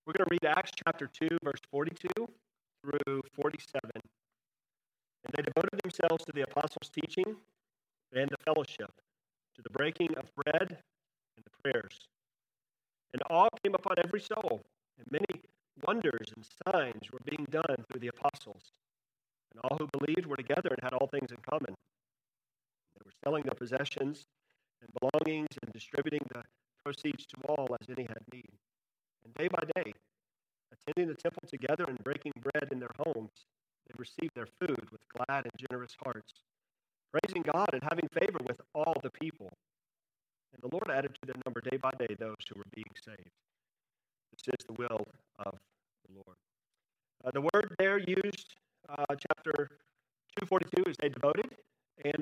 We're going to read Acts chapter 2, verse 42 through 47. And they devoted themselves to the apostles' teaching and the fellowship, to the breaking of bread and the prayers. And awe came upon every soul, and many wonders and signs were being done through the apostles. And all who believed were together and had all things in common. They were selling their possessions and belongings and distributing the proceeds to all as any had need. And day by day, attending the temple together and breaking bread in their homes, they received their food with glad and generous hearts, praising God and having favor with all the people. And the Lord added to their number day by day those who were being saved. This is the will of the Lord. The word there used, chapter 242, is they devoted. And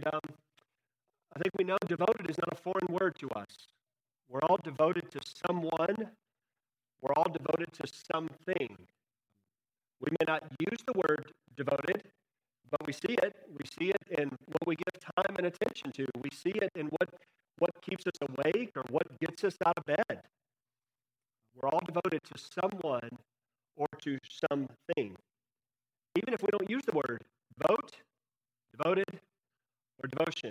I think we know devoted is not a foreign word to us. We're all devoted to someone. We're all devoted to something. We may not use the word devoted, but we see it. We see it in what we give time and attention to. We see it in what keeps us awake or what gets us out of bed. We're all devoted to someone or to something. Even if we don't use the word devote, devoted, or devotion.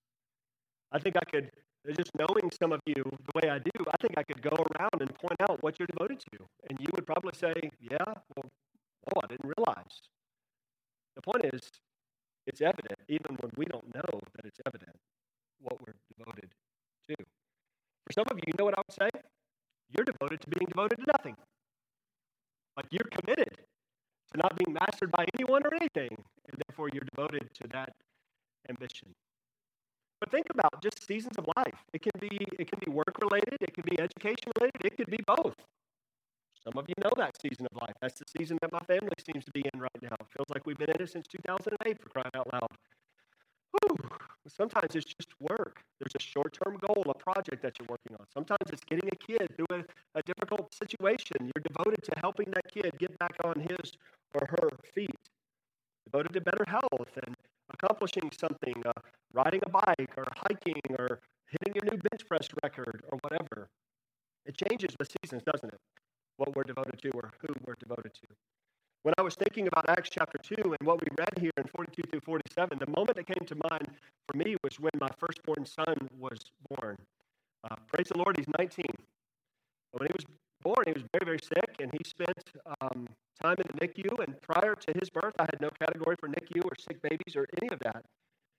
I think I could, just knowing some of you the way I do, I think I could go around and point out what you're devoted to. And you would probably say, yeah, well, oh, I didn't realize. The point is, it's evident, even when we don't know that it's evident, what we're devoted to. For some of you, you know what I would say? You're devoted to being devoted to nothing. Like you're committed to not being mastered by anyone or anything, and therefore you're devoted to that ambition. But think about just seasons of life. It can be work related, it can be education related, it could be both. Some of you know that season of life. That's the season that my family seems to be in right now. It feels like we've been in it since 2008, for crying out loud. Whew. Sometimes it's just work. There's a short-term goal, a project that you're working on. Sometimes it's getting a kid through a difficult situation. You're devoted to helping that kid get back on his or her feet. Devoted to better health and accomplishing something, riding a bike or hiking or hitting your new bench press record or whatever. It changes with seasons, doesn't it? What we're devoted to or who we're devoted to. When I was thinking about Acts chapter 2 and what we read here in 42 through 47, the moment that came to mind for me was when my firstborn son was born. Praise the Lord, he's 19. When he was born, he was very, very sick, and he spent time in the NICU, and prior to his birth, I had no category for NICU or sick babies or any of that.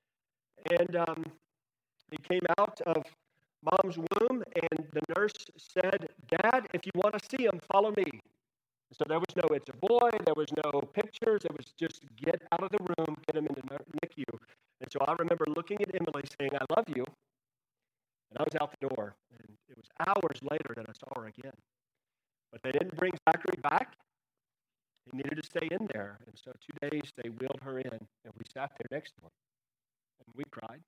And he came out of Mom's womb, and the nurse said, "Dad, if you want to see him, follow me." So there was no "it's a boy," there was no pictures, it was just get out of the room, get him in the NICU. And so I remember looking at Emily saying, "I love you," and I was out the door. And it was hours later that I saw her again. But they didn't bring Zachary back. He needed to stay in there. And so 2 days they wheeled her in, and we sat there next to him. And we cried.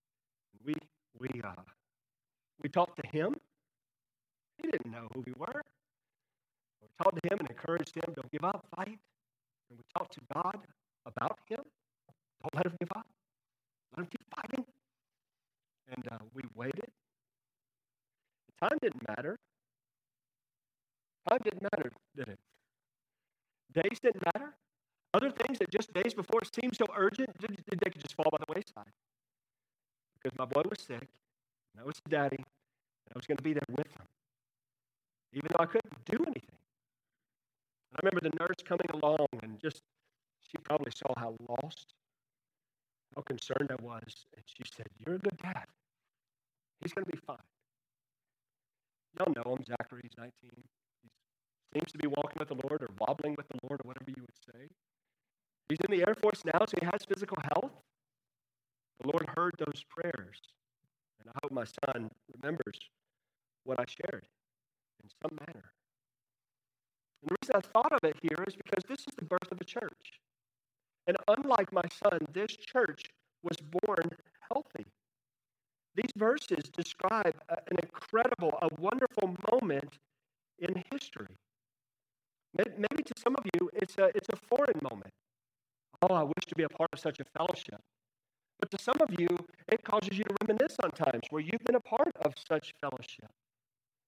We talked to him. He didn't know who we were. We talked to him and encouraged him, don't give up, fight. And we talked to God about him. Don't let him give up. Let him keep fighting. And we waited. Time didn't matter. Time didn't matter, did it? Days didn't matter. Other things that just days before seemed so urgent, they could just fall by the wayside. Because my boy was sick, and I was his daddy, and I was going to be there with him, even though I couldn't do anything. And I remember the nurse coming along, and she probably saw how lost, how concerned I was, and she said, "You're a good dad. He's going to be fine." Y'all know him, Zachary, he's 19. He seems to be walking with the Lord or wobbling with the Lord or whatever you would say. He's in the Air Force now, so he has physical health. The Lord heard those prayers, and I hope my son remembers what I shared in some manner. And the reason I thought of it here is because this is the birth of a church. And unlike my son, this church was born healthy. These verses describe an incredible, a wonderful moment in history. Maybe to some of you, it's a foreign moment. Oh, I wish to be a part of such a fellowship. But to some of you, it causes you to reminisce on times where you've been a part of such fellowship.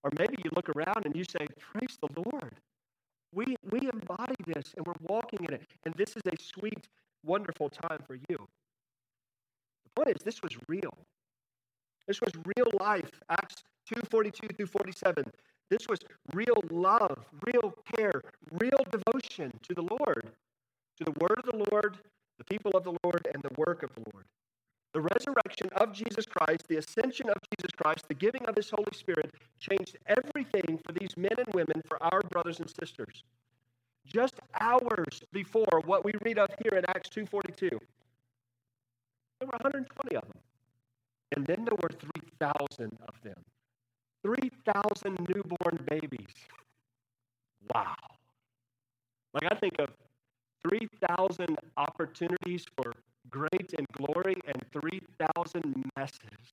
Or maybe you look around and you say, praise the Lord. We embody this and we're walking in it. And this is a sweet, wonderful time for you. The point is, this was real. This was real life. Acts 2:42 through 47. This was real love, real care, real devotion to the Lord, to the word of the Lord, the people of the Lord, and the work of the Lord. The resurrection of Jesus Christ, the ascension of Jesus Christ, the giving of his Holy Spirit changed everything for these men and women, for our brothers and sisters. Just hours before what we read of here in Acts 2:42, there were 120 of them. And then there were 3,000 of them. 3,000 newborn babies. Wow. Like I think of 3,000 opportunities for great and glory and 3,000 messes.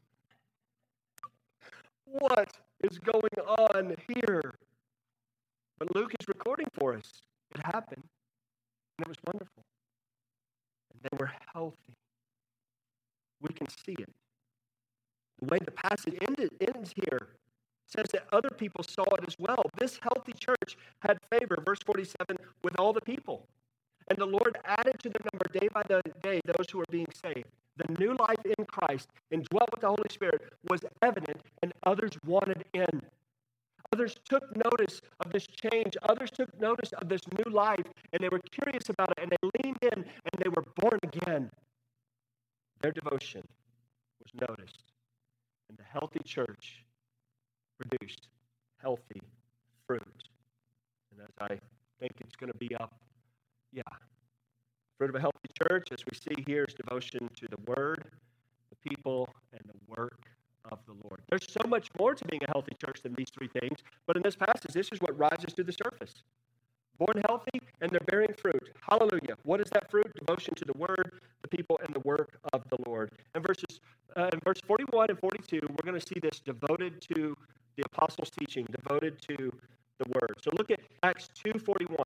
What is going on here? But Luke is recording for us. It happened, and it was wonderful. And they were healthy. We can see it. The way the passage ends here says that other people saw it as well. This healthy church had favor, verse 47, with all the people. And the Lord added to their number day by day those who were being saved. The new life in Christ, indwelt with the Holy Spirit, was evident, and others wanted in. Others took notice of this change. Others took notice of this new life, and they were curious about it, and they leaned in, and they were born again. Their devotion was noticed, and the healthy church produced healthy fruit. And as I think it's going to be up, fruit of a healthy church, as we see here, is devotion to the Word, the people, and the work of the Lord. There's so much more to being a healthy church than these three things, but in this passage, this is what rises to the surface. Born healthy, and they're bearing fruit. Hallelujah. What is that fruit? Devotion to the Word, the people, and the work of the Lord. In verse 41 and 42, we're going to see this devoted to the apostles' teaching, devoted to the Word. So look at Acts 2:41.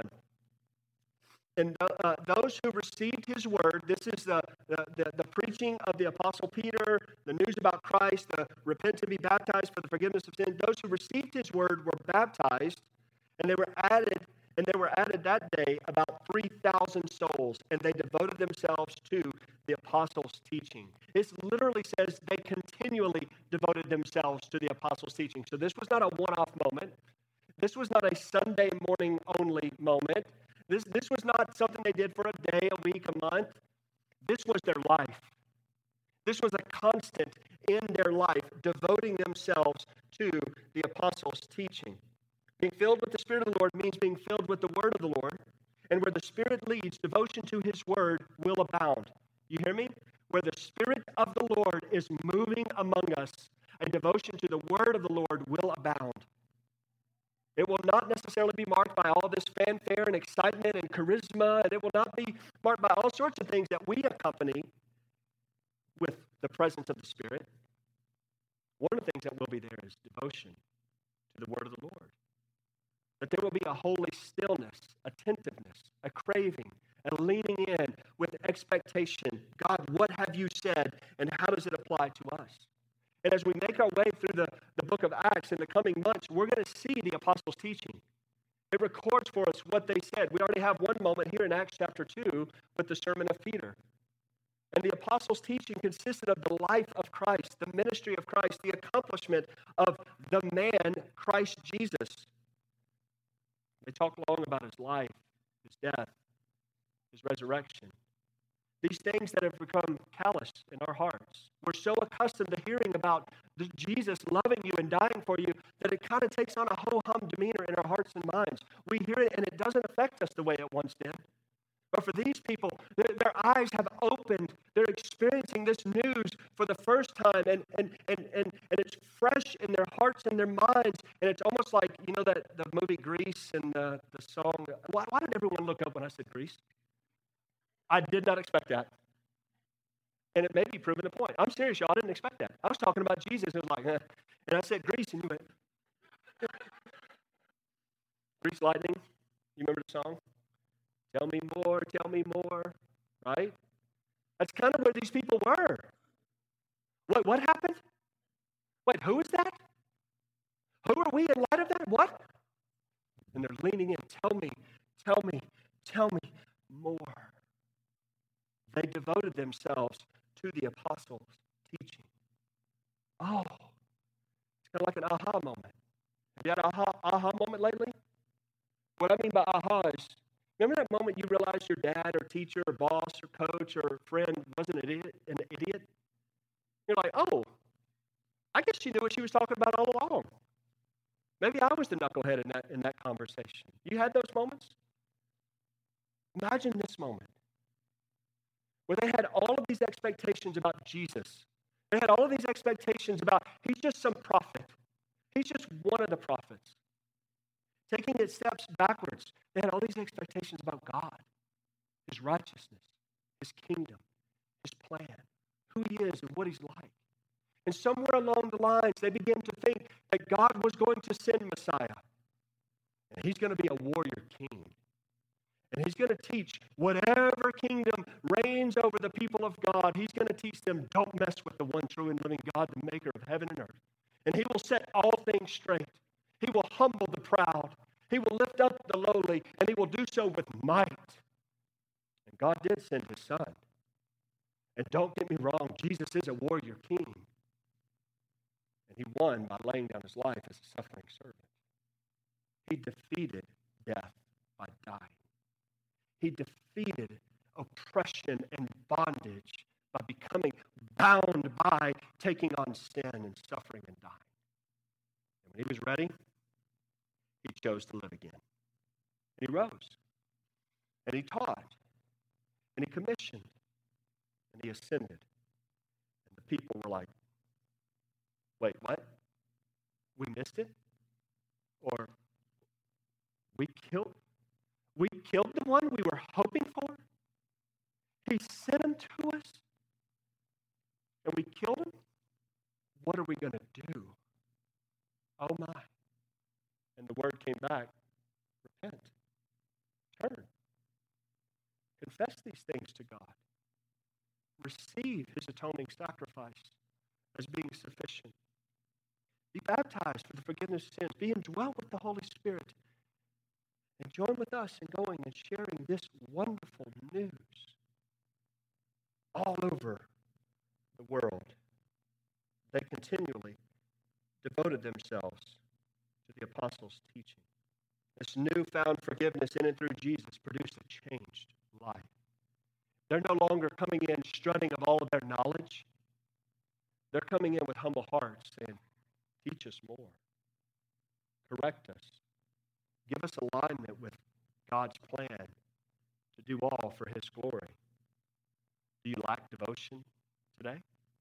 And those who received his word, this is the preaching of the Apostle Peter, the news about Christ, the repent and be baptized for the forgiveness of sin. Those who received his word were baptized, and they were added that day about 3,000 souls, and they devoted themselves to the apostles' teaching. It literally says they continually devoted themselves to the apostles' teaching. So this was not a one-off moment. This was not a Sunday morning only moment. This was not something they did for a day, a week, a month. This was their life. This was a constant in their life, devoting themselves to the apostles' teaching. Being filled with the Spirit of the Lord means being filled with the Word of the Lord. And where the Spirit leads, devotion to his Word will abound. You hear me? Where the Spirit of the Lord is moving among us, a devotion to the Word of the Lord will abound. It will not necessarily be marked by all this fanfare and excitement and charisma, and it will not be marked by all sorts of things that we accompany with the presence of the Spirit. One of the things that will be there is devotion to the Word of the Lord. That there will be a holy stillness, attentiveness, a craving, a leaning in with expectation. God, what have you said, and how does it apply to us? And as we make our way through the book of Acts in the coming months, we're going to see the apostles' teaching. It records for us what they said. We already have one moment here in Acts chapter 2 with the sermon of Peter. And the apostles' teaching consisted of the life of Christ, the ministry of Christ, the accomplishment of the man, Christ Jesus. They talk long about his life, his death, his resurrection. These things that have become callous in our hearts. We're so accustomed to hearing about Jesus loving you and dying for you that it kind of takes on a ho-hum demeanor in our hearts and minds. We hear it and it doesn't affect us the way it once did. But for these people, their eyes have opened. They're experiencing this news for the first time, and it's fresh in their hearts and their minds. And it's almost like, you know, that the movie Grease and the song. Why did everyone look up when I said Grease? I did not expect that. And it may be proving the point. I'm serious, y'all. I didn't expect that. I was talking about Jesus, and it was like, and I said Grease, and you went, Grease Lightning. You remember the song? Tell me more, right? That's kind of where these people were. What happened? Wait, who is that? Who are are we in light of that? What? And they're leaning in. Tell me, tell me, tell me more. They devoted themselves to the apostles' teaching. Oh, it's kind of like an aha moment. Have you had an aha moment lately? What I mean by aha is, remember that moment you realized your dad or teacher or boss or coach or friend wasn't an idiot? You're like, oh, I guess she knew what she was talking about all along. Maybe I was the knucklehead in that conversation. You had those moments? Imagine this moment where they had all of these expectations about Jesus. They had all of these expectations about, he's just some prophet. He's just one of the prophets. Taking it steps backwards, they had all these expectations about God, his righteousness, his kingdom, his plan, who he is and what he's like. And somewhere along the lines, they began to think that God was going to send Messiah. And he's going to be a warrior king. And he's going to teach whatever kingdom reigns over the people of God. He's going to teach them, don't mess with the one true and living God, the maker of heaven and earth. And he will set all things straight. He will humble the proud. He will lift up the lowly. And he will do so with might. And God did send his son. And don't get me wrong, Jesus is a warrior king. And he won by laying down his life as a suffering servant. He defeated death by dying. He defeated oppression and bondage by becoming bound by taking on sin and suffering and dying. And when he was ready, he chose to live again. And he rose. And he taught. And he commissioned. And he ascended. And the people were like, wait, what? We missed it? Or we killed the one we were hoping for? He sent him to us, and we killed him? What are we going to do? Oh my. And the word came back, repent, turn, confess these things to God, receive his atoning sacrifice as being sufficient. Be baptized for the forgiveness of sins. Be indwelt with the Holy Spirit. And join with us in going and sharing this wonderful news all over the world. They continually devoted themselves to the apostles' teaching. This newfound forgiveness in and through Jesus produced a changed life. They're no longer coming in strutting of all of their knowledge. They're coming in with humble hearts saying, teach us more. Correct us. Give us alignment with God's plan to do all for his glory. Do you lack devotion today?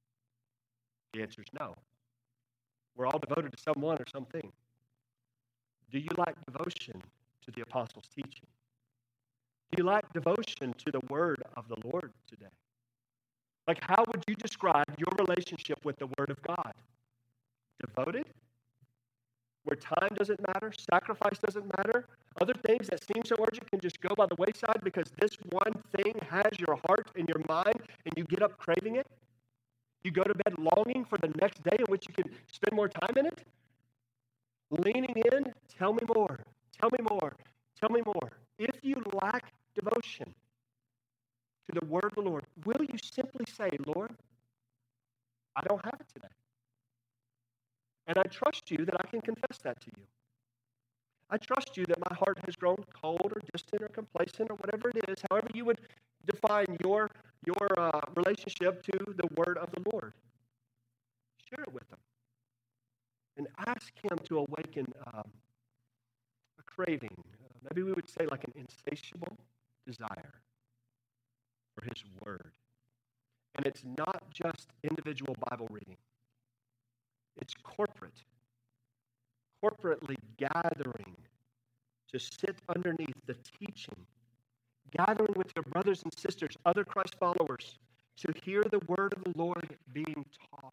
The answer is no. We're all devoted to someone or something. Do you lack devotion to the apostles' teaching? Do you lack devotion to the word of the Lord today? Like, how would you describe your relationship with the word of God? Devoted? Where time doesn't matter, sacrifice doesn't matter, other things that seem so urgent can just go by the wayside because this one thing has your heart and your mind and you get up craving it? You go to bed longing for the next day in which you can spend more time in it? Leaning in, tell me more, tell me more, tell me more. If you lack devotion to the word of the Lord, will you simply say, Lord, I don't have it today? And I trust you that I can confess that to you. I trust you that my heart has grown cold or distant or complacent or whatever it is, however you would define your relationship to the word of the Lord. Share it with them. And ask him to awaken a craving. Maybe we would say like an insatiable desire for his word. And it's not just individual Bible reading. It's corporately gathering to sit underneath the teaching, gathering with your brothers and sisters, other Christ followers, to hear the word of the Lord being taught.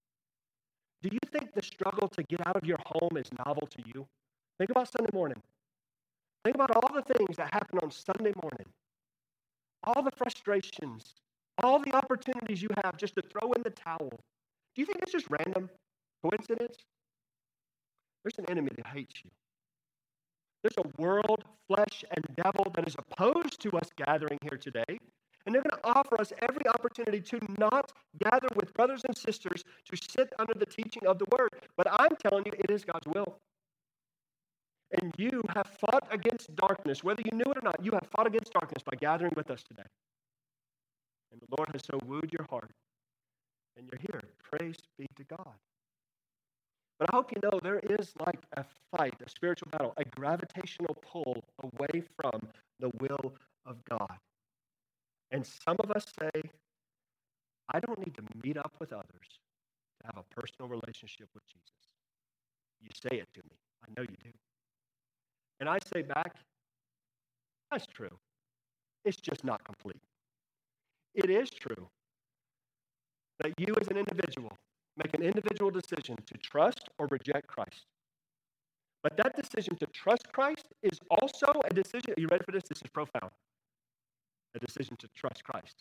Do you think the struggle to get out of your home is novel to you? Think about Sunday morning. Think about all the things that happen on Sunday morning, all the frustrations, all the opportunities you have just to throw in the towel. Do you think it's just random? Coincidence? There's an enemy that hates you. There's a world, flesh, and devil that is opposed to us gathering here today. And they're going to offer us every opportunity to not gather with brothers and sisters to sit under the teaching of the word. But I'm telling you, it is God's will. And you have fought against darkness. Whether you knew it or not, you have fought against darkness by gathering with us today. And the Lord has so wooed your heart. And you're here. Praise be to God. But I hope you know there is like a fight, a spiritual battle, a gravitational pull away from the will of God. And some of us say, I don't need to meet up with others to have a personal relationship with Jesus. You say it to me. I know you do. And I say back, that's true. It's just not complete. It is true that you as an individual make an individual decision to trust or reject Christ. But that decision to trust Christ is also a decision. Are you ready for this? This is profound. A decision to trust Christ.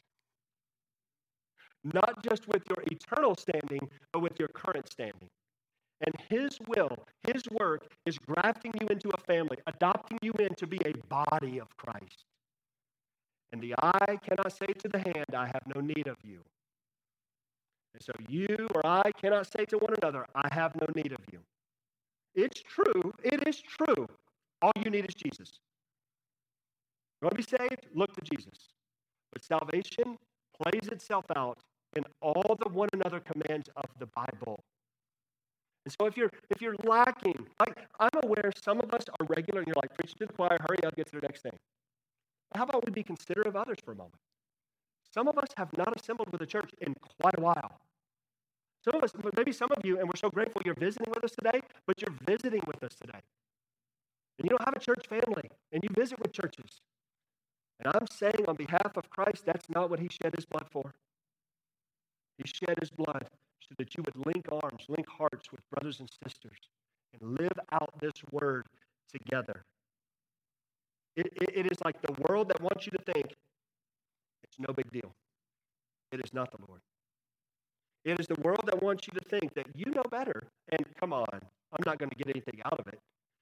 Not just with your eternal standing, but with your current standing. And his will, his work is grafting you into a family, adopting you in to be a body of Christ. And the eye cannot say to the hand, I have no need of you. And so you or I cannot say to one another, I have no need of you. It's true. It is true. All you need is Jesus. You want to be saved? Look to Jesus. But salvation plays itself out in all the one another commands of the Bible. And so if you're lacking, like I'm aware some of us are regular and you're like, preaching to the choir, hurry up, get to the next thing. But how about we be considerate of others for a moment? Some of us have not assembled with the church in quite a while. Some of us, maybe some of you, and we're so grateful you're visiting with us today, but you're visiting with us today. And you don't have a church family, and you visit with churches. And I'm saying on behalf of Christ, that's not what he shed his blood for. He shed his blood so that you would link arms, link hearts with brothers and sisters, and live out this word together. It is like the world that wants you to think it's no big deal. It is not the Lord. It is the world that wants you to think that you know better, and come on, I'm not going to get anything out of it.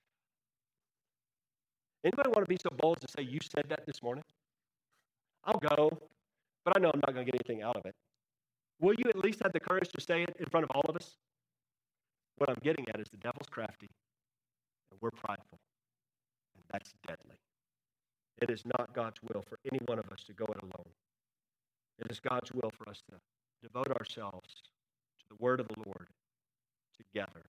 Anybody want to be so bold to say, you said that this morning? I'll go, but I know I'm not going to get anything out of it. Will you at least have the courage to say it in front of all of us? What I'm getting at is the devil's crafty, and we're prideful, and that's deadly. It is not God's will for any one of us to go it alone. It is God's will for us to devote ourselves to the word of the Lord together.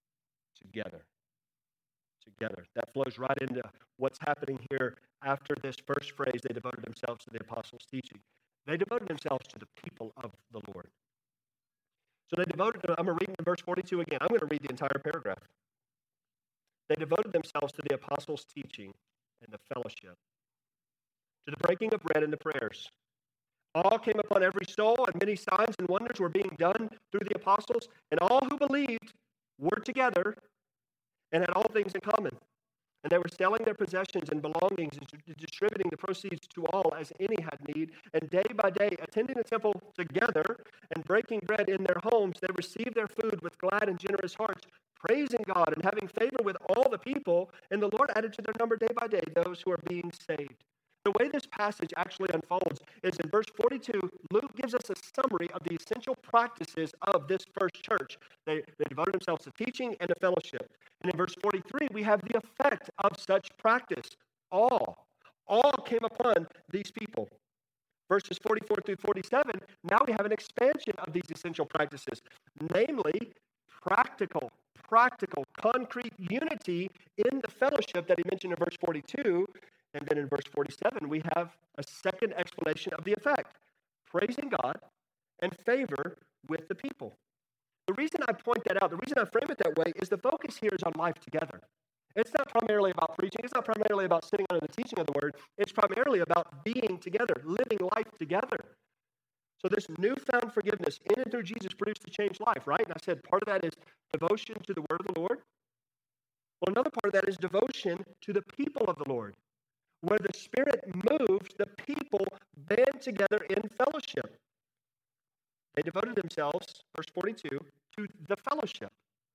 That flows right into what's happening here after this first phrase, they devoted themselves to the apostles' teaching. They devoted themselves to the people of the Lord. So they devoted, I'm going to read in verse 42 again. I'm going to read the entire paragraph. They devoted themselves to the apostles' teaching and the fellowship, to the breaking of bread and the prayers. All came upon every soul, and many signs and wonders were being done through the apostles, and all who believed were together and had all things in common. And they were selling their possessions and belongings and distributing the proceeds to all as any had need. And day by day, attending the temple together and breaking bread in their homes, they received their food with glad and generous hearts, praising God and having favor with all the people. And the Lord added to their number day by day those who are being saved. The way this passage actually unfolds is in verse 42, Luke gives us a summary of the essential practices of this first church. They devoted themselves to teaching and to fellowship. And in verse 43, we have the effect of such practice. All came upon these people. Verses 44 through 47, now we have an expansion of these essential practices, namely practical, concrete unity in the fellowship that he mentioned in verse 42. And then in verse 47, we have a second explanation of the effect, praising God and favor with the people. The reason I point that out, the reason I frame it that way, is the focus here is on life together. It's not primarily about preaching. It's not primarily about sitting under the teaching of the word. It's primarily about being together, living life together. So this newfound forgiveness in and through Jesus produced a changed life, right? And I said part of that is devotion to the word of the Lord. Well, another part of that is devotion to the people of the Lord. Where the Spirit moved, the people band together in fellowship. They devoted themselves, verse 42, to the fellowship.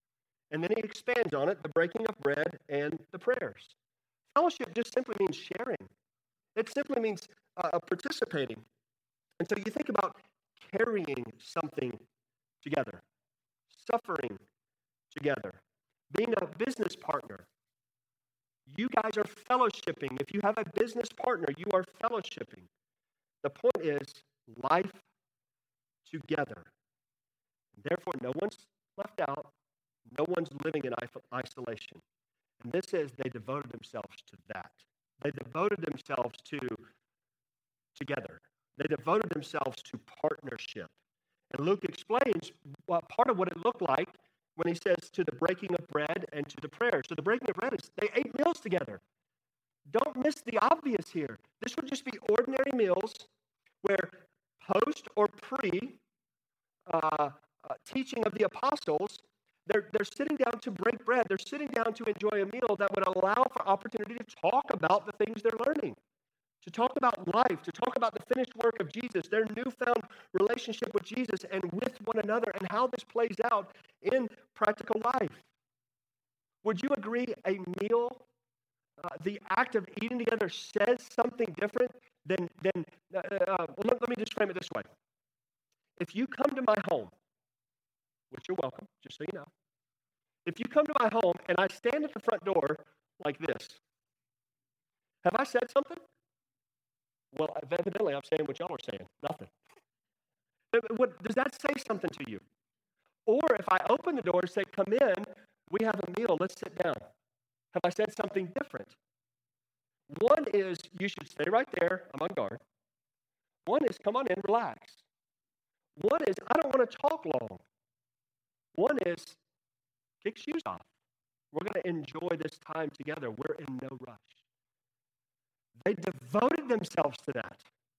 And then he expands on it, the breaking of bread and the prayers. Fellowship just simply means sharing. It simply means participating. And so you think about carrying something together, suffering together, being a business partner. You guys are fellowshipping. If you have a business partner, you are fellowshipping. The point is life together. Therefore, no one's left out. No one's living in isolation. And this is they devoted themselves to that. They devoted themselves to together. They devoted themselves to partnership. And Luke explains what part of what it looked like when he says to the breaking of bread and to the prayer. So the breaking of bread is they ate meals together. Don't miss the obvious here. This would just be ordinary meals where post or pre teaching of the apostles, they're sitting down to break bread. They're sitting down to enjoy a meal that would allow for opportunity to talk about the things they're learning, to talk about life, to talk about the finished work of Jesus, their newfound relationship with Jesus and with one another, and how this plays out in practical life. Would you agree a meal, the act of eating together, says something different than let me just frame it this way. If you come to my home, which you're welcome, just so you know. If you come to my home and I stand at the front door like this, have I said something? Well, evidently I'm saying what y'all are saying, nothing. Does that say something to you? Or if I open the door and say, come in, we have a meal, let's sit down. Have I said something different? One is, you should stay right there, I'm on guard. One is, come on in, relax. One is, I don't want to talk long. One is, kick shoes off. We're going to enjoy this time together. We're in no rush. They devoted themselves to that.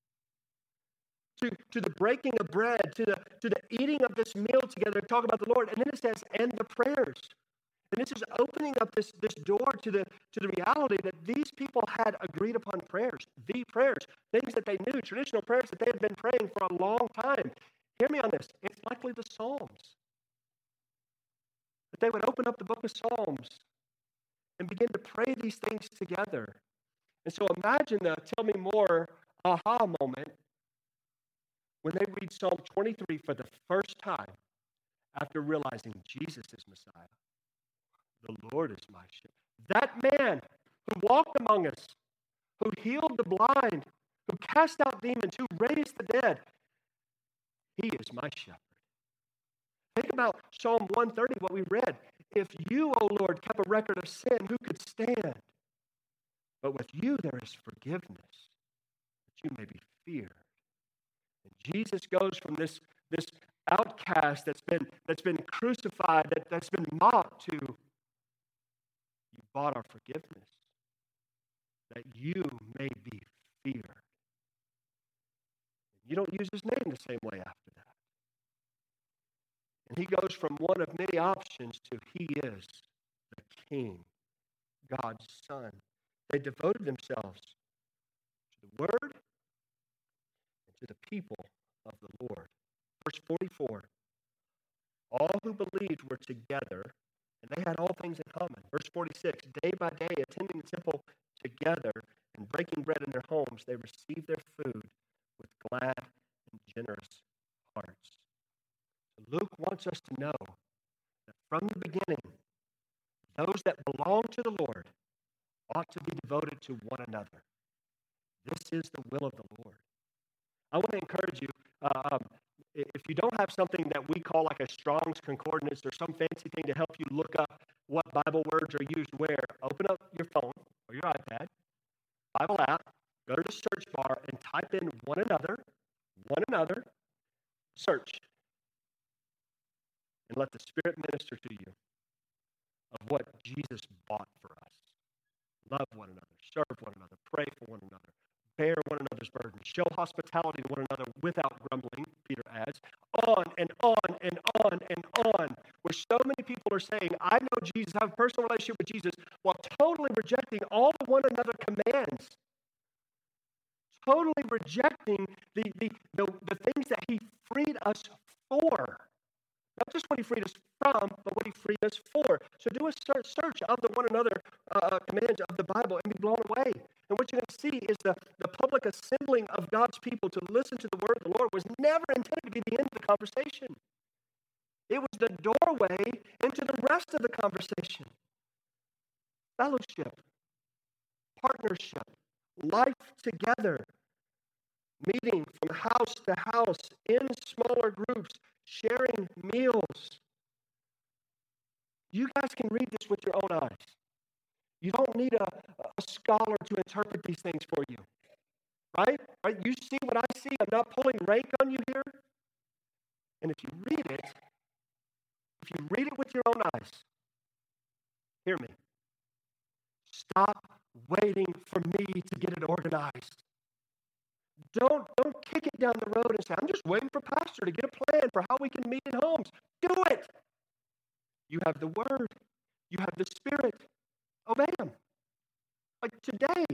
To the breaking of bread, to the eating of this meal together, talk about the Lord. And then it says, and the prayers. And this is opening up this door to the reality that these people had agreed upon prayers, the prayers, things that they knew, traditional prayers that they had been praying for a long time. Hear me on this. It's likely the Psalms. That they would open up the book of Psalms and begin to pray these things together. And so imagine the tell me more aha moment when they read Psalm 23 for the first time after realizing Jesus is Messiah. The Lord is my shepherd. That man who walked among us, who healed the blind, who cast out demons, who raised the dead, he is my shepherd. Think about Psalm 130, what we read. If you, O Lord, kept a record of sin, who could stand? But with you there is forgiveness, that you may be feared. And Jesus goes from this outcast that's been crucified, that's been mocked, to you bought our forgiveness, that you may be feared. You don't use his name the same way after that. And he goes from one of many options to he is the King, God's Son. They devoted themselves to the Word and to the people of the Lord. Verse 44, all who believed were together, and they had all things in common. Verse 46, day by day, attending the temple together and breaking bread in their homes, they received their food with glad and generous hearts. Luke wants us to know that from the beginning, those that belong to the Lord ought to be devoted to one another. This is the will of the Lord. I want to encourage you, if you don't have something that we call like a Strong's Concordance or some fancy thing to help you look up what Bible words are used where, open up your phone or your iPad, Bible app, go to the search bar and type in one another, search. And let the Spirit minister to you of what Jesus bought for us. Love one another, serve one another, pray for one another, bear one another's burdens, show hospitality to one another without grumbling, Peter adds, on and on and on and on, where so many people are saying, I know Jesus, I have a personal relationship with Jesus, while totally rejecting all the one another commands, totally rejecting the things that he freed us for. Not just what he freed us from, but what he freed us for. So do a search of the one another commands of the Bible and be blown away. And what you're going to see is the public assembling of God's people to listen to the word of the Lord was never intended to be the end of the conversation. It was the doorway into the rest of the conversation. Fellowship, partnership, life together, meeting from house to house in smaller groups, sharing meals. You guys can read this with your own eyes. You don't need a scholar to interpret these things for you. Right? You see what I see. I'm not pulling rank on you here. And if you read it with your own eyes, hear me. Stop waiting for me to get it organized. Don't kick it down the road and say, I'm just waiting for Pastor to get a plan for how we can meet in homes. Do it. You have the Word. You have the Spirit. Obey Him. Like today.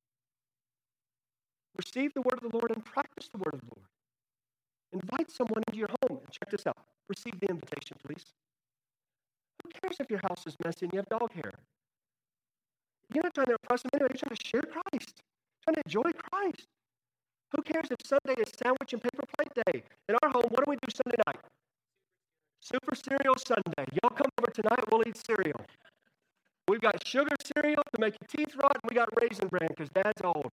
Receive the Word of the Lord and practice the Word of the Lord. Invite someone into your home. And check this out. Receive the invitation, please. Who cares if your house is messy and you have dog hair? You're not trying to impress them anyway. You're trying to share Christ. You're trying to enjoy Christ. Who cares if Sunday is sandwich and paper plate day? In our home, what do we do Sunday night? Super Cereal Sunday. Y'all come over tonight, we'll eat cereal. We've got sugar cereal to make your teeth rot, and we got Raisin Bran because Dad's old.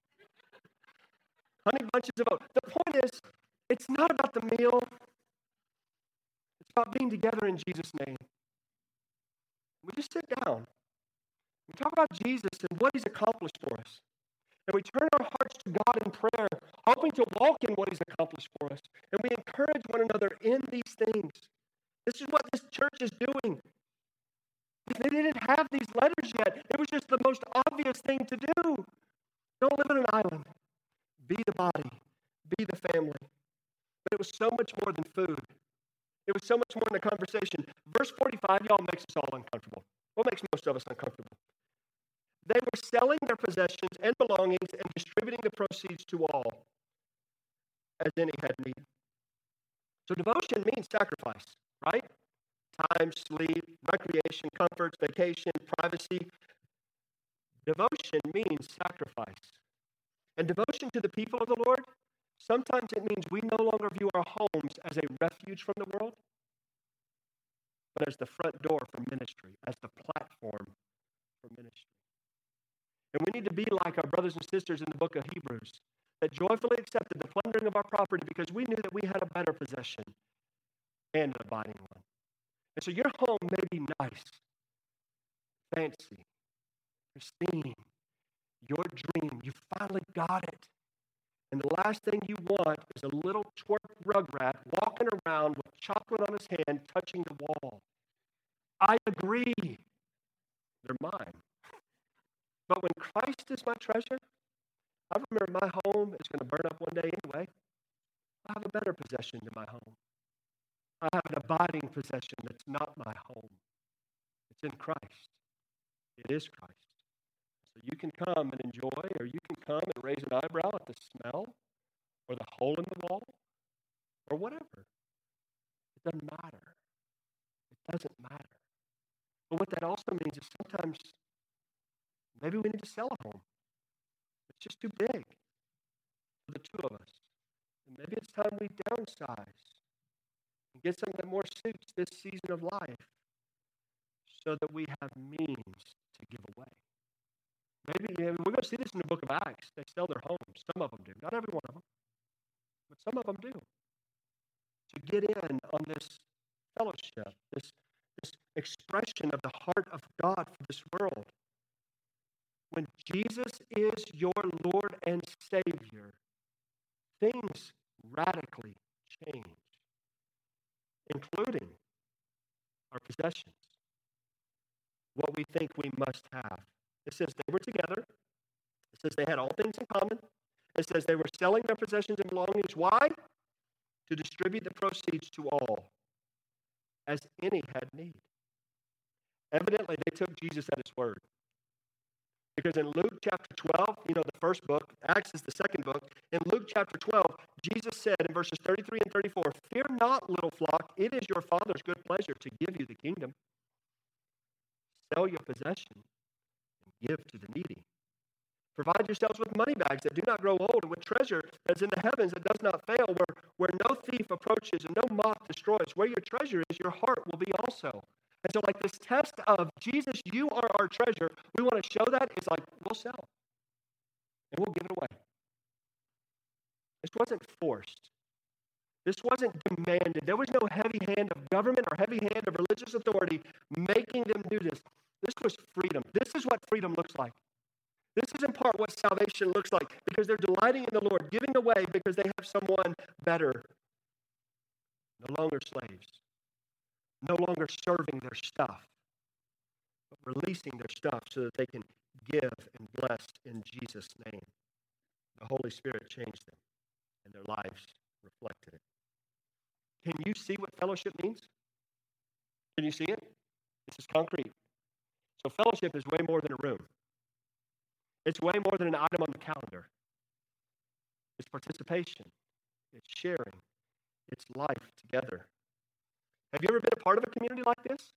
Honey Bunches of Oats. The point is, it's not about the meal. It's about being together in Jesus' name. We just sit down. We talk about Jesus and what He's accomplished for us. And we turn our hearts to God in prayer, hoping to walk in what He's accomplished for us. And we encourage one another in these things. This is what this church is doing. They didn't have these letters yet. It was just the most obvious thing to do. Don't live on an island. Be the body. Be the family. But it was so much more than food. It was so much more than a conversation. Verse 45, y'all, makes us all uncomfortable. What makes most of us uncomfortable? They were selling their possessions and belongings and distributing the proceeds to all, as any had need. So devotion means sacrifice, right? Time, sleep, recreation, comforts, vacation, privacy. Devotion means sacrifice. And devotion to the people of the Lord, sometimes it means we no longer view our homes as a refuge from the world, but as the front door for ministry, as the platform for ministry. And we need to be like our brothers and sisters in the book of Hebrews that joyfully accepted the plundering of our property because we knew that we had a better possession and an abiding one. And so your home may be nice, fancy, pristine, your dream. You finally got it. And the last thing you want is a little twerp rugrat walking around with chocolate on his hand touching the wall. I agree. They're mine. But when Christ is my treasure, I remember my home is going to burn up one day anyway. I have a better possession than my home. I have an abiding possession that's not my home. It's in Christ. It is Christ. So you can come and enjoy, or you can come and raise an eyebrow at the smell, or the hole in the wall, or whatever. It doesn't matter. It doesn't matter. But what that also means is sometimes maybe we need to sell a home. It's just too big for the two of us. And maybe it's time we downsize and get something that more suits this season of life so that we have means to give away. Maybe we're going to see this in the book of Acts. They sell their homes. Some of them do. Not every one of them. But some of them do. To get in on this fellowship, this expression of the heart of God for this world. When Jesus is your Lord and Savior, things radically change, including our possessions, what we think we must have. It says they were together. It says they had all things in common. It says they were selling their possessions and belongings. Why? To distribute the proceeds to all, as any had need. Evidently, they took Jesus at his word. Because in Luke chapter 12, the first book, Acts is the second book. In Luke chapter 12, Jesus said in verses 33 and 34, "Fear not, little flock, it is your Father's good pleasure to give you the kingdom. Sell your possession and give to the needy. Provide yourselves with money bags that do not grow old, and with treasure that's in the heavens that does not fail, where no thief approaches and no moth destroys. Where your treasure is, your heart will be also." And so like this test of, Jesus, you are our treasure, we want to show that, is like, we'll sell. And we'll give it away. This wasn't forced. This wasn't demanded. There was no heavy hand of government or heavy hand of religious authority making them do this. This was freedom. This is what freedom looks like. This is in part what salvation looks like, because they're delighting in the Lord, giving away because they have someone better. No longer slaves. No longer serving their stuff, but releasing their stuff so that they can give and bless in Jesus' name. The Holy Spirit changed them, and their lives reflected it. Can you see what fellowship means? Can you see it? This is concrete. So fellowship is way more than a room. It's way more than an item on the calendar. It's participation. It's sharing. It's life together. Have you ever been a part of a community like this?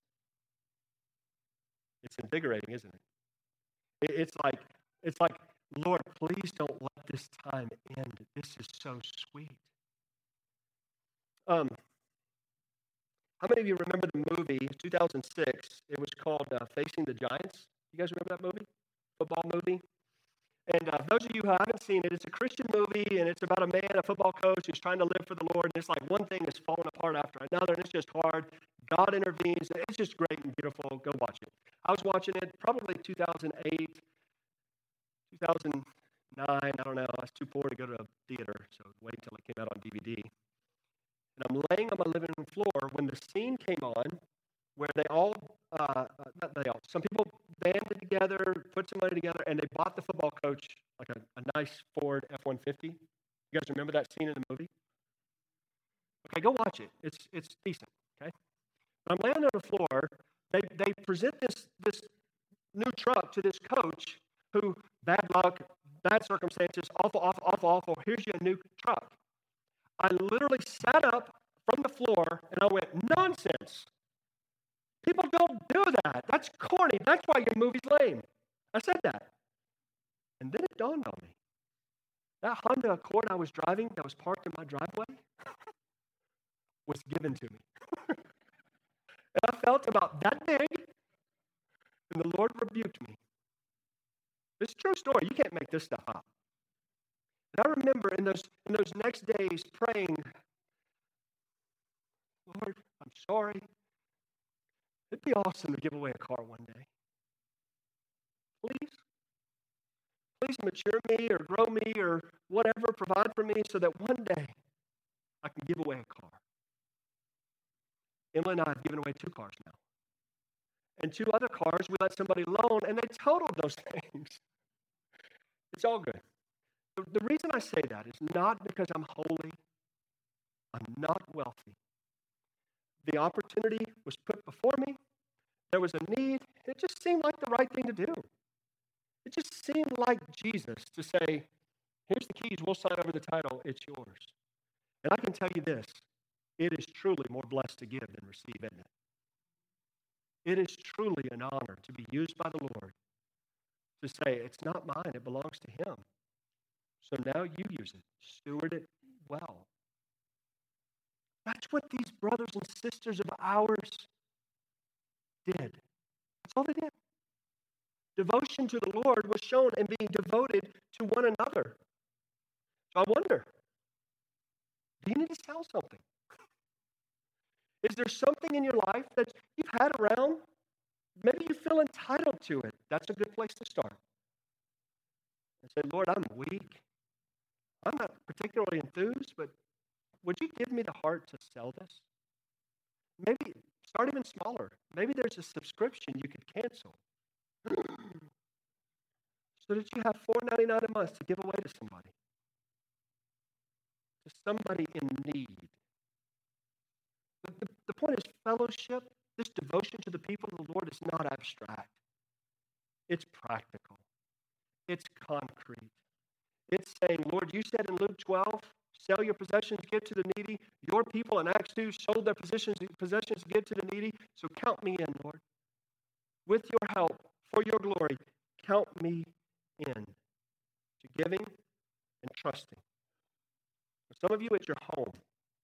It's invigorating, isn't it? It's like, Lord, please don't let this time end. This is so sweet. How many of you remember the movie, 2006? It was called Facing the Giants. You guys remember that movie? Football movie? And those of you who haven't seen it, it's a Christian movie, and it's about a man, a football coach, who's trying to live for the Lord, and it's like one thing is falling apart after another, and it's just hard. God intervenes, and it's just great and beautiful. Go watch it. I was watching it probably 2008, 2009, I don't know. I was too poor to go to a theater, so wait until it came out on DVD. And I'm laying on my living room floor when the scene came on where some people banded together, put some money together, and they bought the football coach like a nice Ford F-150. You guys remember that scene in the movie? Okay, go watch it. It's decent, okay? But I'm laying on the floor. They present this new truck to this coach who, bad luck, bad circumstances, awful. Here's you a new truck. I literally sat up from the floor and I went, nonsense. People don't do that. That's corny. That's why your movie's lame. I said that. And then it dawned on me. That Honda Accord I was driving that was parked in my driveway was given to me. And I felt about that big, and the Lord rebuked me. It's a true story. You can't make this stuff up. And I remember in those next days praying, Lord, I'm sorry. It'd be awesome to give away a car one day. Please mature me or grow me or whatever, provide for me so that one day I can give away a car. Emily and I have given away 2 cars now. And 2 other cars we let somebody loan, and they totaled those things. It's all good. The reason I say that is not because I'm holy. I'm not wealthy. The opportunity was put before me. There was a need. It just seemed like the right thing to do. It just seemed like Jesus to say, here's the keys. We'll sign over the title. It's yours. And I can tell you this. It is truly more blessed to give than receive, isn't it? It is truly an honor to be used by the Lord to say, it's not mine. It belongs to Him. So now you use it. Steward it well. That's what these brothers and sisters of ours did. That's all they did. Devotion to the Lord was shown in being devoted to one another. So I wonder, do you need to sell something? Is there something in your life that you've had around? Maybe you feel entitled to it. That's a good place to start. And say, Lord, I'm weak. I'm not particularly enthused, but would you give me the heart to sell this? Maybe start even smaller. Maybe there's a subscription you could cancel so that you have $4.99 a month to give away to somebody in need. The point is fellowship, this devotion to the people of the Lord is not abstract. It's practical. It's concrete. It's saying, Lord, you said in Luke 12, sell your possessions, give to the needy. Your people in Acts 2 sold their possessions, give to the needy. So count me in, Lord. With your help, for your glory, count me in to giving and trusting. For some of you, it's your home.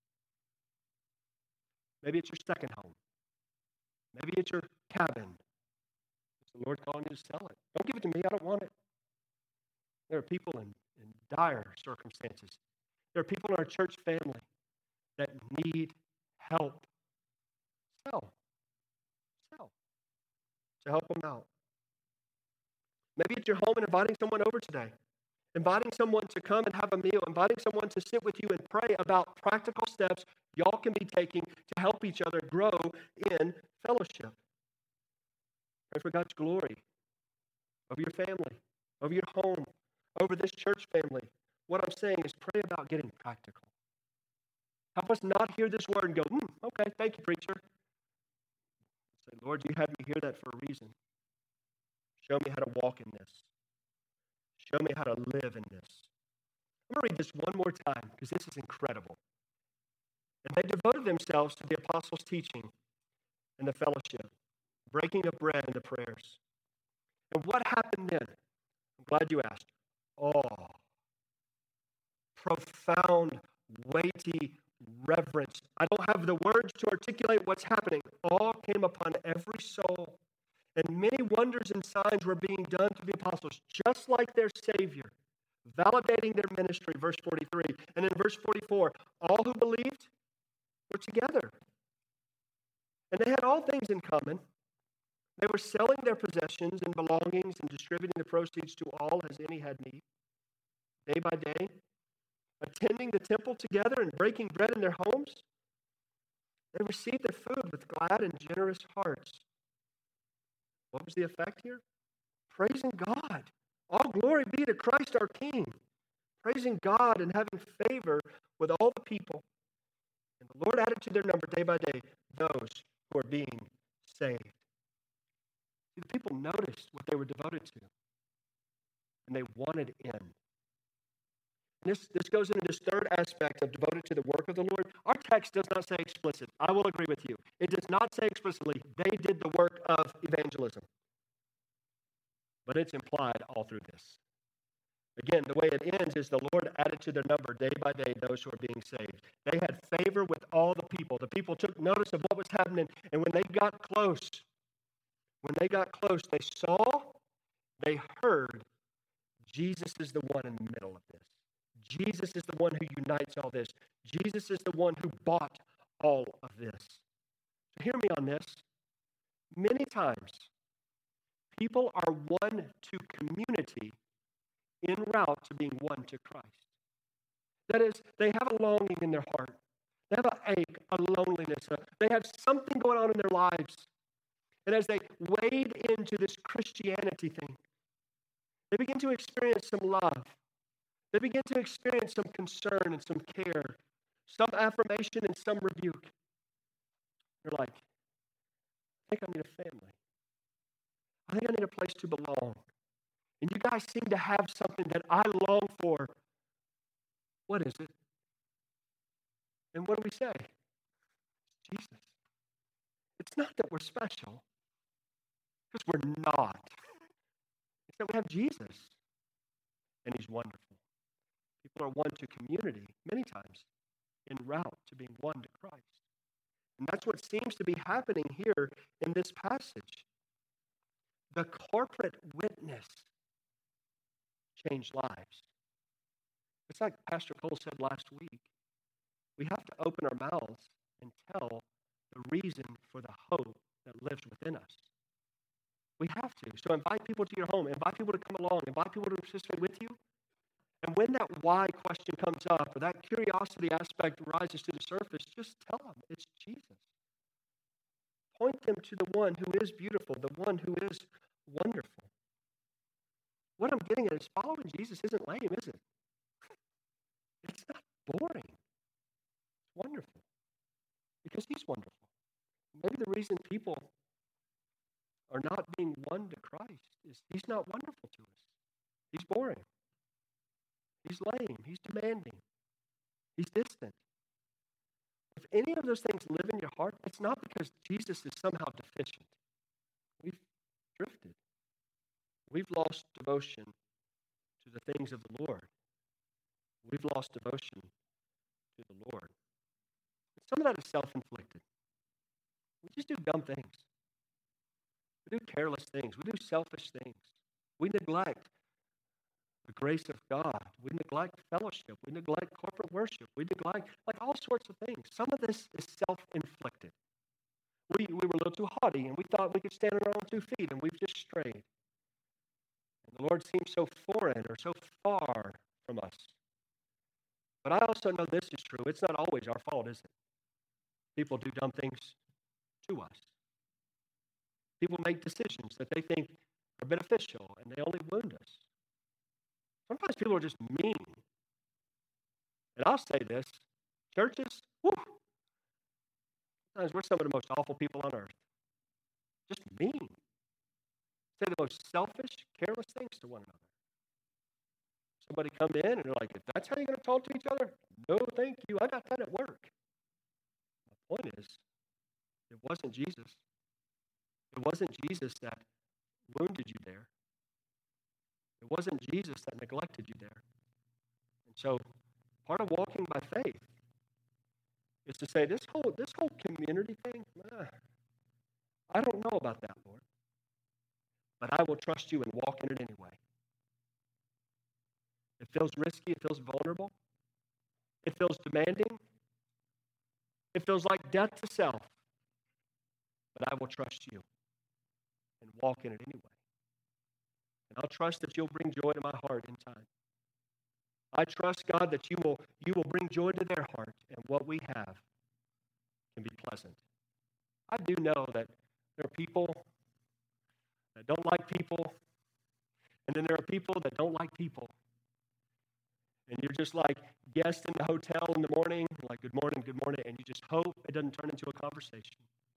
Maybe it's your second home. Maybe it's your cabin. Is the Lord calling you to sell it? Don't give it to me. I don't want it. There are people in dire circumstances. There are people in our church family that need help. Sell. To help them out. Maybe it's your home and inviting someone over today. Inviting someone to come and have a meal. Inviting someone to sit with you and pray about practical steps y'all can be taking to help each other grow in fellowship. Pray for God's glory over your family, over your home, over this church family. What I'm saying is pray about getting practical. Help us not hear this word and go, okay, thank you, preacher. Say, Lord, you had me hear that for a reason. Show me how to walk in this. Show me how to live in this. I'm going to read this one more time because this is incredible. And they devoted themselves to the apostles' teaching and the fellowship, breaking of bread and the prayers. And what happened then? I'm glad you asked. Awe. Profound, weighty reverence. I don't have the words to articulate what's happening. Awe came upon every soul. And many wonders and signs were being done to the apostles, just like their Savior, validating their ministry, verse 43. And in verse 44, all who believed were together. And they had all things in common. They were selling their possessions and belongings and distributing the proceeds to all as any had need. Day by day, attending the temple together and breaking bread in their homes, they received their food with glad and generous hearts. What was the effect here? Praising God. All glory be to Christ our King. Praising God and having favor with all the people. And the Lord added to their number day by day those who are being saved. See, the people noticed what they were devoted to. And they wanted in. This goes into this third aspect of devoted to the work of the Lord. Our text does not say explicit. I will agree with you. It does not say explicitly, they did the work of evangelism. But it's implied all through this. Again, the way it ends is the Lord added to their number day by day those who are being saved. They had favor with all the people. The people took notice of what was happening. And when they got close, they saw, they heard, Jesus is the one in the middle of this. Jesus is the one who unites all this. Jesus is the one who bought all of this. So hear me on this. Many times, people are one to community en route to being one to Christ. That is, they have a longing in their heart. They have an ache, a loneliness. They have something going on in their lives. And as they wade into this Christianity thing, they begin to experience some love. They begin to experience some concern and some care, some affirmation and some rebuke. You're like, I think I need a family. I think I need a place to belong. And you guys seem to have something that I long for. What is it? And what do we say? It's Jesus. It's not that we're special, because we're not. It's that we have Jesus, and he's wonderful. People are one to community, many times, en route to being one to Christ. And that's what seems to be happening here in this passage. The corporate witness changed lives. It's like Pastor Cole said last week. We have to open our mouths and tell the reason for the hope that lives within us. We have to. So invite people to your home. Invite people to come along. Invite people to participate with you. And when that why question comes up, or that curiosity aspect rises to the surface, just tell them it's Jesus. Point them to the one who is beautiful, the one who is wonderful. What I'm getting at is following Jesus isn't lame, is it? It's not boring. It's wonderful. Because he's wonderful. Maybe the reason people are not being one to Christ is he's not wonderful to us. He's boring. He's lame. He's demanding. He's distant. If any of those things live in your heart, it's not because Jesus is somehow deficient. We've drifted. We've lost devotion to the things of the Lord. We've lost devotion to the Lord. Some of that is self-inflicted. We just do dumb things. We do careless things. We do selfish things. We neglect the grace of God. We neglect fellowship. We neglect corporate worship. We neglect all sorts of things. Some of this is self-inflicted. We were a little too haughty, and we thought we could stand on our own 2 feet, and we've just strayed. And the Lord seems so foreign or so far from us. But I also know this is true. It's not always our fault, is it? People do dumb things to us. People make decisions that they think are beneficial, and they only wound us. Sometimes people are just mean. And I'll say this, churches, sometimes we're some of the most awful people on earth. Just mean. Say the most selfish, careless things to one another. Somebody come in and they're like, if that's how you're going to talk to each other, no thank you, I got that at work. My point is, it wasn't Jesus. It wasn't Jesus that wounded you there. It wasn't Jesus that neglected you there. And so part of walking by faith is to say, this whole community thing, I don't know about that, Lord. But I will trust you and walk in it anyway. It feels risky. It feels vulnerable. It feels demanding. It feels like death to self. But I will trust you and walk in it anyway. And I'll trust that you'll bring joy to my heart in time. I trust, God, that you will bring joy to their heart, and what we have can be pleasant. I do know that there are people that don't like people, and then there are people that don't like people. And you're just like guests in the hotel in the morning, like good morning, and you just hope it doesn't turn into a conversation.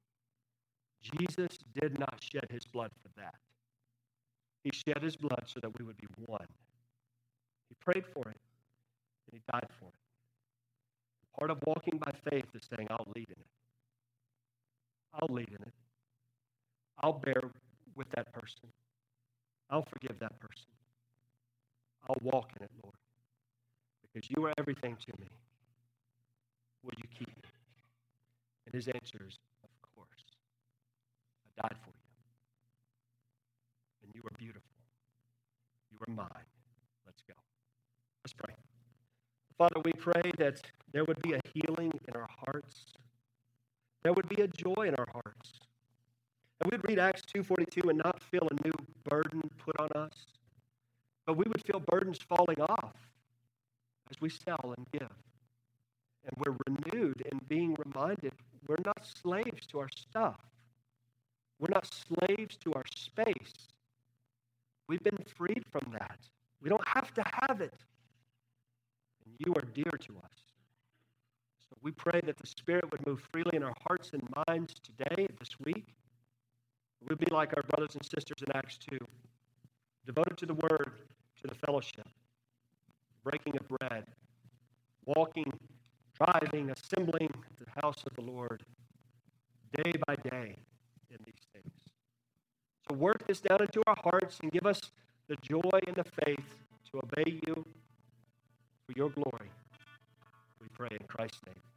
Jesus did not shed his blood for that. He shed his blood so that we would be one. He prayed for it, and he died for it. Part of walking by faith is saying, I'll lead in it. I'll lead in it. I'll bear with that person. I'll forgive that person. I'll walk in it, Lord, because you are everything to me. Will you keep me? And his answer is, of course. I died for you. And you are beautiful. You are mine. Let's go. Let's pray. Father, we pray that there would be a healing in our hearts. There would be a joy in our hearts. And we'd read Acts 2:42 and not feel a new burden put on us, but we would feel burdens falling off as we sell and give. And we're renewed in being reminded we're not slaves to our stuff. We're not slaves to our space. We've been freed from that. We don't have to have it. And you are dear to us. So we pray that the Spirit would move freely in our hearts and minds today, this week. We'd be like our brothers and sisters in Acts 2, devoted to the Word, to the fellowship, breaking of bread, walking, driving, assembling at the house of the Lord, day by day in these things. So work this down into our hearts and give us the joy and the faith to obey you for your glory. We pray in Christ's name.